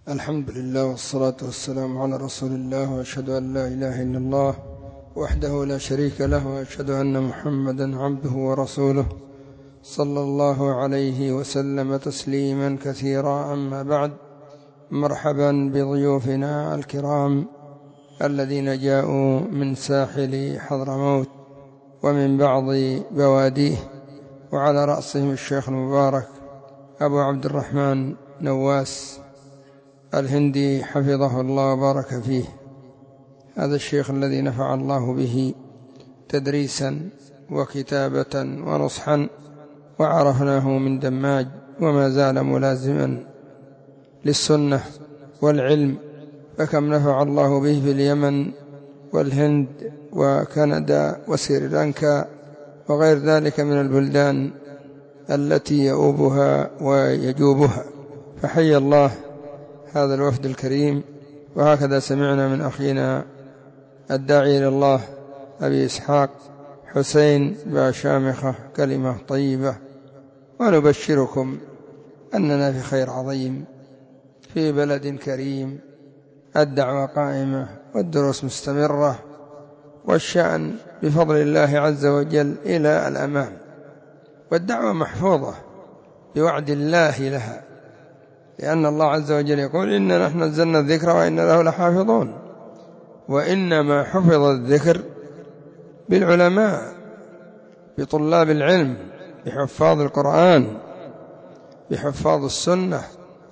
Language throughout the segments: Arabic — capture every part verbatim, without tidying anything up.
الحمد لله والصلاة والسلام على رسول الله، وأشهد أن لا إله إلا الله وحده لا شريك له، وأشهد أن محمدا عبده ورسوله صلى الله عليه وسلم تسليما كثيرا. أما بعد، مرحبا بضيوفنا الكرام الذين جاءوا من ساحل حضرموت ومن بعض بواديه، وعلى رأسهم الشيخ المبارك أبو عبد الرحمن نواس الهندي حفظه الله وبارك فيه. هذا الشيخ الذي نفع الله به تدريسا وكتابة ونصحا، وعرفناه من دماج وما زال ملازما للسنة والعلم، فكم نفع الله به في اليمن والهند وكندا وسريلانكا وغير ذلك من البلدان التي يؤوبها ويجوبها. فحي الله هذا الوفد الكريم. وهكذا سمعنا من أخينا الداعي إلى الله أبي إسحاق حسين باشامخة كلمة طيبة، ونبشركم أننا في خير عظيم في بلد كريم، الدعوة قائمة والدروس مستمرة، والشأن بفضل الله عز وجل إلى الأمام، والدعوة محفوظة بوعد الله لها، لأن الله عز وجل يقول: إنا نحن نزلنا الذكر وإنا له لحافظون. وإنما حفظ الذكر بالعلماء، بطلاب العلم، بحفاظ القرآن، بحفاظ السنة،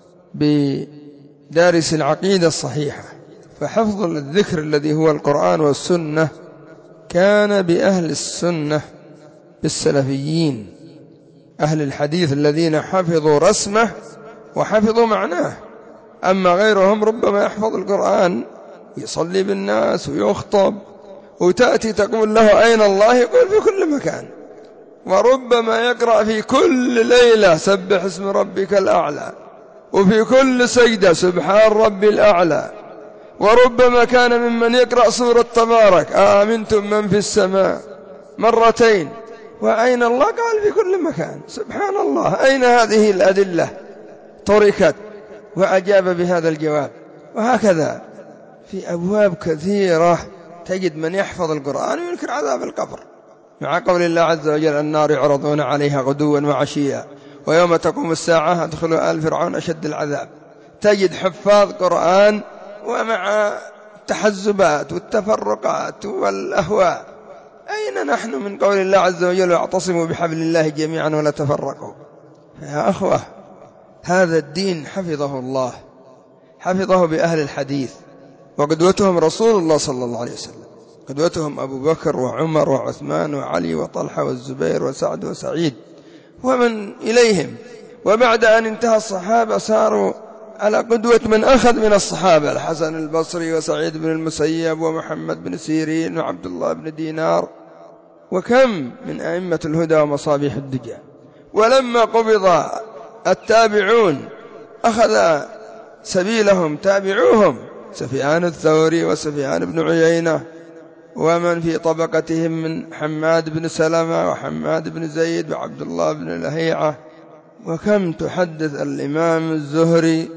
بدارس العقيدة الصحيحة. فحفظ الذكر الذي هو القرآن والسنة كان بأهل السنة، بالسلفيين، أهل الحديث الذين حفظوا رسمه وحفظوا معناه. أما غيرهم ربما يحفظ القرآن يصلي بالناس ويخطب، وتأتي تقول له: أين الله؟ يقول: في كل مكان. وربما يقرأ في كل ليلة: سبح اسم ربك الأعلى، وفي كل سجدة: سبحان ربي الأعلى. وربما كان ممن يقرأ سورة تبارك: آمنتم من في السماء مرتين. وأين الله؟ قال: في كل مكان. سبحان الله، أين هذه الأدلة تركت؟ وأجاب بهذا الجواب. وهكذا في أبواب كثيرة تجد من يحفظ القرآن وينكر عذاب القبر، مع قول الله عز وجل: النار يعرضون عليها غدوا وعشيا ويوم تقوم الساعة ادخلوا آل فرعون أشد العذاب. تجد حفاظ قرآن ومع التحزبات والتفرقات والأهواء. أين نحن من قول الله عز وجل: واعتصموا بحبل الله جميعا ولا تفرقوا؟ يا أخوة، هذا الدين حفظه الله، حفظه بأهل الحديث، وقدوتهم رسول الله صلى الله عليه وسلم. قدوتهم أبو بكر وعمر وعثمان وعلي وطلحة والزبير وسعد وسعيد ومن إليهم. وبعد أن انتهى الصحابة صاروا على قدوة من أخذ من الصحابة: الحسن البصري وسعيد بن المسيب ومحمد بن سيرين وعبد الله بن دينار، وكم من أئمة الهدى ومصابيح الدجى. ولما قبض التابعون أخذ سبيلهم تابعوهم: سفيان الثوري وسفيان بن عيينة ومن في طبقتهم من حماد بن سلمة وحماد بن زيد وعبد الله بن لهيعة. وكم تحدث الإمام الزهري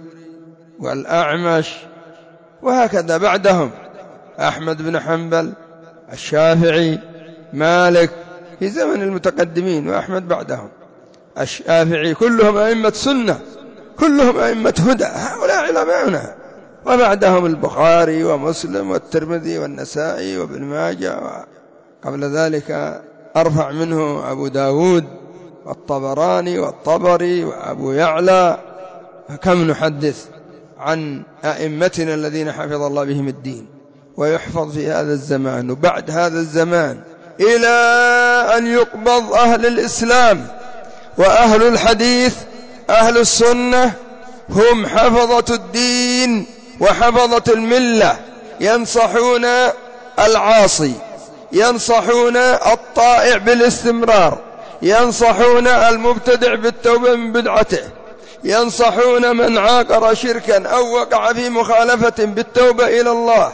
والأعمش، وهكذا بعدهم أحمد بن حنبل، الشافعي، مالك، في زمن المتقدمين، وأحمد بعدهم، الشافعي، كلهم أئمة سنة، كلهم أئمة هدى، هؤلاء علماؤنا. وبعدهم البخاري ومسلم والترمذي والنسائي وابن ماجه، قبل ذلك أرفع منه أبو داود والطبراني والطبري وأبو يعلى. فكم نحدث عن أئمتنا الذين حفظ الله بهم الدين، ويحفظ في هذا الزمان وبعد هذا الزمان إلى أن يقبض أهل الإسلام. وأهل الحديث أهل السنة هم حفظة الدين وحفظة الملة، ينصحون العاصي، ينصحون الطائع بالاستمرار، ينصحون المبتدع بالتوبة من بدعته، ينصحون من عاقر شركا أو وقع في مخالفة بالتوبة إلى الله.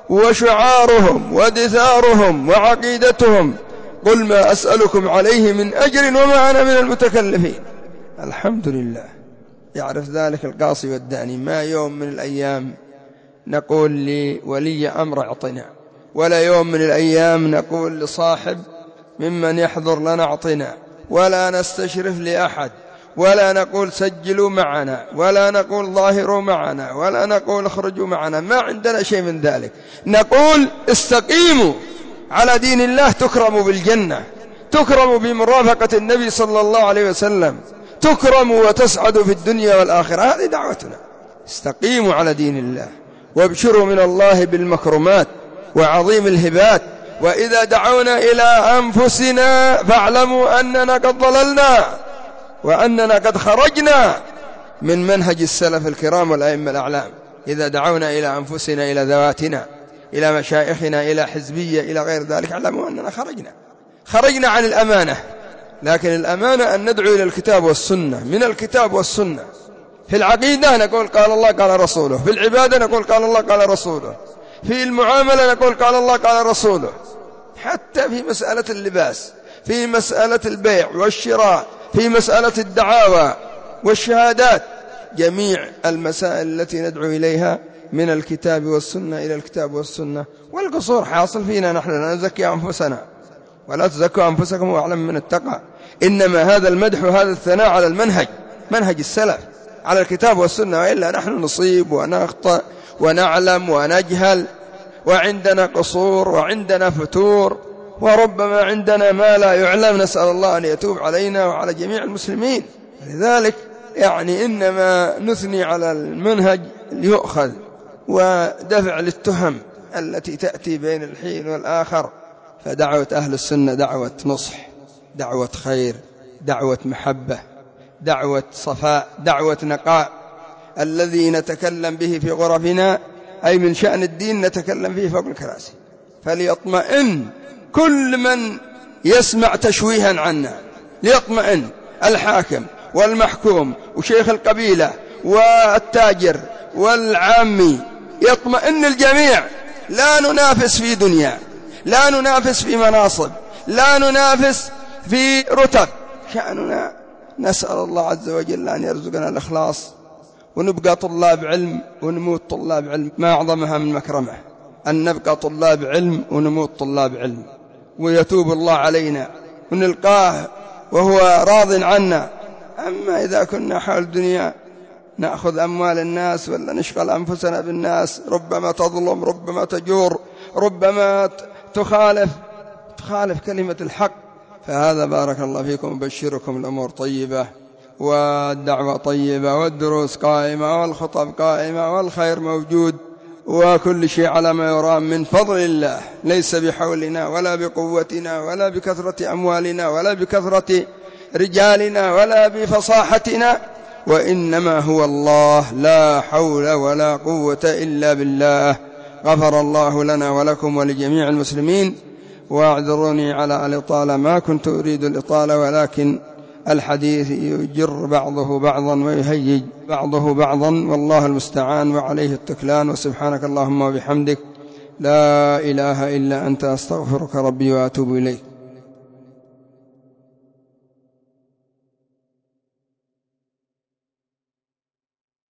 وشعارهم ودثارهم وعقيدتهم: قل ما أسألكم عليه من أجر وما أنا من المتكلفين. الحمد لله، يعرف ذلك القاصي والداني. ما يوم من الأيام نقول لولي أمر اعطنا، ولا يوم من الأيام نقول لصاحب ممن يحضر لنا اعطنا، ولا نستشرف لأحد، ولا نقول سجلوا معنا، ولا نقول ظاهروا معنا، ولا نقول اخرجوا معنا. ما عندنا شيء من ذلك. نقول استقيموا على دين الله تكرموا بالجنة، تكرموا بمرافقة النبي صلى الله عليه وسلم، تكرموا وتسعدوا في الدنيا والآخرة. هذه دعوتنا. استقيموا على دين الله وابشروا من الله بالمكرمات وعظيم الهبات. وإذا دعونا إلى أنفسنا فاعلموا أننا قد ضللنا، وأننا قد خرجنا من منهج السلف الكرام والأئمة الأعلام. إذا دعونا إلى أنفسنا، إلى ذواتنا، إلى مشايخنا، إلى حزبية، إلى غير ذلك، اعلموا أننا خرجنا خرجنا عن الأمانة. لكن الأمانة أن ندعو إلى الكتاب والسنة، من الكتاب والسنة. في العقيدة نقول قال الله قال رسوله، في العبادة نقول قال الله قال رسوله، في المعاملة نقول قال الله قال رسوله، حتى في مسألة اللباس، في مسألة البيع والشراء، في مسألة الدعاوى والشهادات. جميع المسائل التي ندعو إليها من الكتاب والسنة إلى الكتاب والسنة. والقصور حاصل فينا نحن، لا نزكي أنفسنا، ولا تزكوا أنفسكم وأعلم من التقى. إنما هذا المدح وهذا الثناء على المنهج، منهج السلف، على الكتاب والسنة. وإلا نحن نصيب ونخطئ ونعلم ونجهل، وعندنا قصور وعندنا فتور، وربما عندنا ما لا يعلم. نسأل الله أن يتوب علينا وعلى جميع المسلمين. لذلك يعني إنما نثني على المنهج ليؤخذ، ودفع للتهم التي تأتي بين الحين والآخر. فدعوة أهل السنة دعوة نصح، دعوة خير، دعوة محبة، دعوة صفاء، دعوة نقاء. الذي نتكلم به في غرفنا أي من شأن الدين نتكلم فيه فوق الكراسي، فليطمئن كل من يسمع تشويها عنا، ليطمئن الحاكم والمحكوم وشيخ القبيلة والتاجر والعامي، يطمئن الجميع. لا ننافس في دنيا، لا ننافس في مناصب، لا ننافس في رتب. شأننا نسأل الله عز وجل أن يرزقنا الإخلاص، ونبقى طلاب علم ونموت طلاب علم. ما أعظمها من مكرمة أن نبقى طلاب علم ونموت طلاب علم، ويتوب الله علينا ونلقاه وهو راض عنا. أما إذا كنا حول الدنيا نأخذ أموال الناس ولا نشغل أنفسنا بالناس، ربما تظلم، ربما تجور، ربما تخالف تخالف كلمة الحق. فهذا بارك الله فيكم، بشركم الأمور طيبة والدعوة طيبة والدروس قائمة والخطب قائمة والخير موجود، وكل شيء على ما يرام من فضل الله، ليس بحولنا ولا بقوتنا ولا بكثرة أموالنا ولا بكثرة رجالنا ولا بفصاحتنا، وإنما هو الله، لا حول ولا قوة إلا بالله. غفر الله لنا ولكم ولجميع المسلمين. واعذروني على الإطالة، ما كنت أريد الإطالة، ولكن الحديث يجر بعضه بعضا ويهيج بعضه بعضا، والله المستعان وعليه التكلان. وسبحانك اللهم وبحمدك، لا إله إلا أنت، أستغفرك ربي وأتوب إليك.